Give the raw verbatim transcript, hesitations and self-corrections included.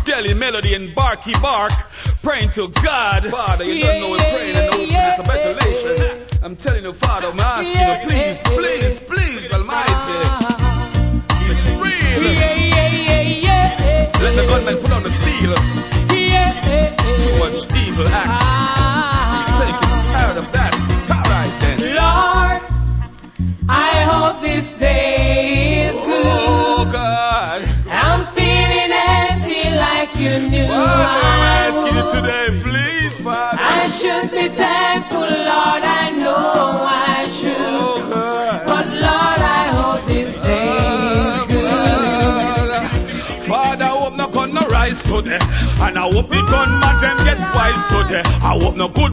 Deli Melody and Barky Bark, praying to God. Father, you don't know we're praying and hoping it's a better nation. I'm telling you, Father, I'm asking you, please, please, please, Almighty. It's real. Let the gunman put on the steel. Too much evil act. I'm taking tired of that. All right then. Lord, I hope this day is good. Oh God. I'm feeling empty like you knew Father, I'm I asking you would. today, please, Father. I should be thankful, Lord, I know I should. Oh God. But Lord, I hope this day is good. Father, I hope no gun no rise today. And I hope the gunman them get wise today. I hope no good